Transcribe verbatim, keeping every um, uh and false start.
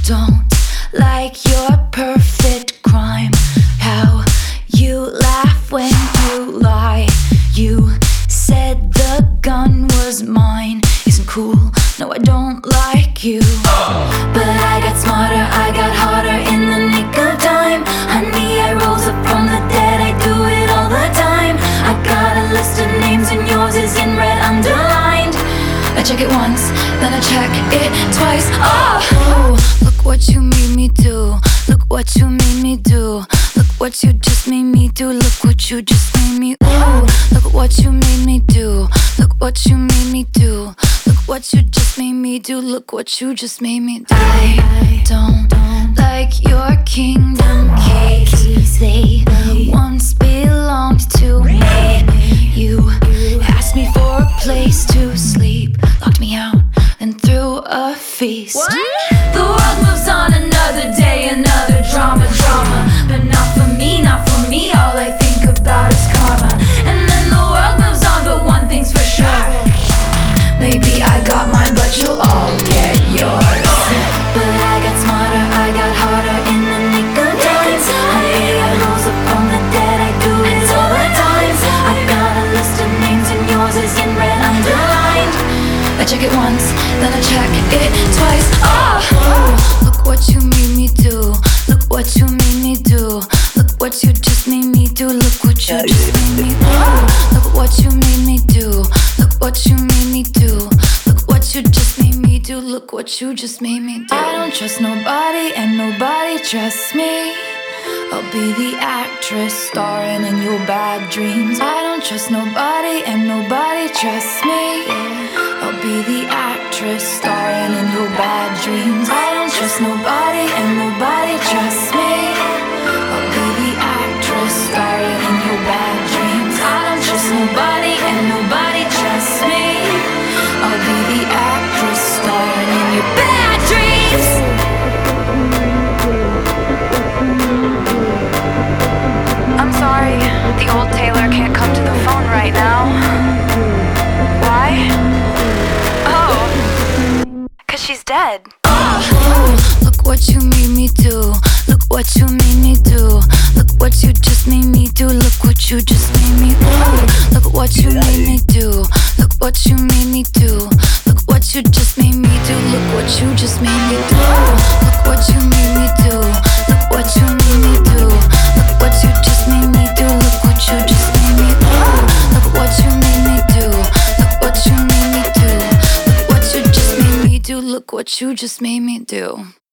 don't like your perfect crime. How you laugh when you lie. You said the gun was mine. Isn't cool, no I don't like you. But I got smarter, I got harder in the nick of time. Honey, I rose up from the dead, I do it all the time. I got a list of names and yours is in red underlined. I check it once, then I check it twice. Oh, oh, look what you made me do. Look what you made me do. Look what you just made me do. Look what you just made me. Ooh, look what you made me do. Look what you made me do. Look what you just made me do. Look what you just made me do. I don't like your kingdom keys. They once belonged to me. You asked me for a place to sleep, locked me out, then threw a feast. What? The world moves on, another day, another drama, drama. But not for me, not for me, all I think about is karma. And then the world moves on, but one thing's for sure, maybe I got mine, but you'll all get yours. But I got smarter, I got harder in the nick of time. Honey, I rose up from the dead, I do it all the time. I got a list of names and yours is in red underlined. I check it once, then I check it twice. Oh, oh, look what you made me do. Look what you made me do. Look what you just made me do. Look what you just made me do. Look what you made me do. Look what you made me do. Look what you just made me do. Look what you just made me do. I don't trust nobody and nobody trusts me. I'll be the actress starring in your bad dreams. I don't trust nobody and nobody trusts me. I'll be the actress starring in your bad dreams. I don't trust nobody and nobody trusts me. I'll be the actress starring in your bad dreams. I don't trust nobody and nobody trusts me. I'll be the actress starring in your bad dreams. I'm sorry, the old Taylor can't come to the phone right now. Why? Oh, cause she's dead. Oh, look what you made me do. Look what you made me do. Look what you just made me do. Look what you just made me do. Look what you made me do. Look what you made me do. Look what you just made me do. Look what you just made me do. Look what you made me do. Look what you made me do. Look what you just made me do. Look what you just made me do. Look what you made me do. Look what you made me do. Look what you just made me do. Look what you just made me do.